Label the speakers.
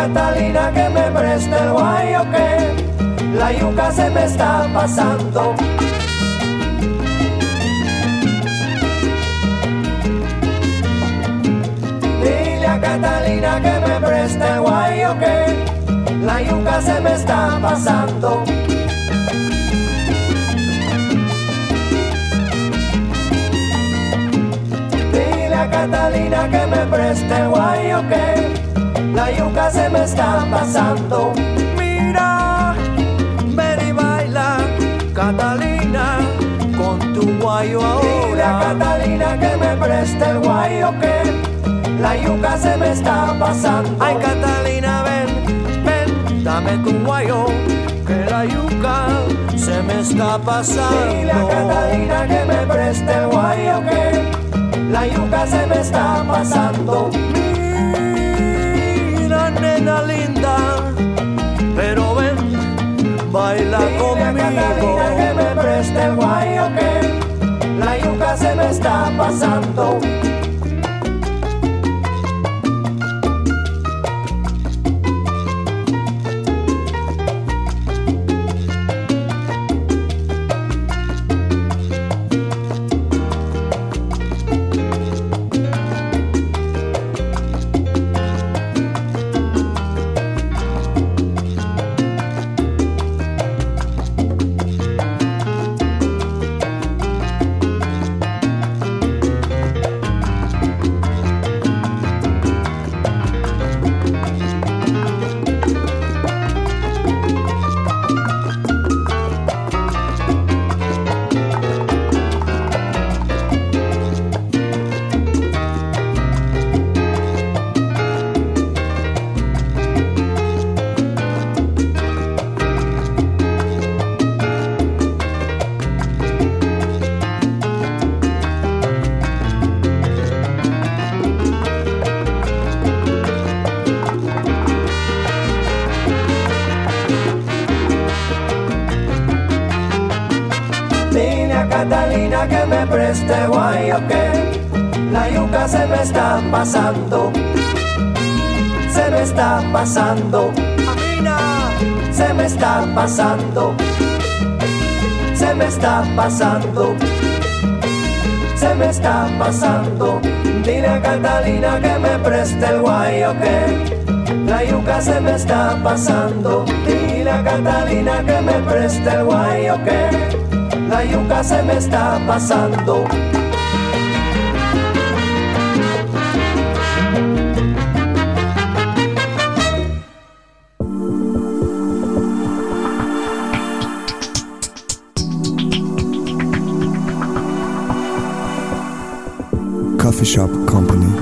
Speaker 1: Catalina que me preste el guayo que la yuca se me está pasando. Dile a Catalina que me preste el guayo que la yuca se me está pasando. Dile a Catalina que me preste el guayo que la yuca se me está pasando. Mira, ven y baila, Catalina, con tu guayo ahora. Dile a Catalina que me preste el guayo que la yuca se me está pasando. Ay, Catalina, ven, ven, dame tu guayo, que la yuca se me está pasando. Dile a Catalina que me preste el guayo que la yuca se me está pasando. Mira, nena linda, pero ven, baila conmigo. Dile a Catalina que me preste el guayo que la yuca se me está pasando. Catalina que me preste guayo que la yuca se me está pasando. Se me está pasando. Amina, se me está pasando. Se me está pasando. Se me está pasando. Dile a Catalina que me preste el guayo que la yuca se me está pasando. Dile a Catalina que me preste el guayo que la yuca se me está pasando.
Speaker 2: Coffee Shop Company.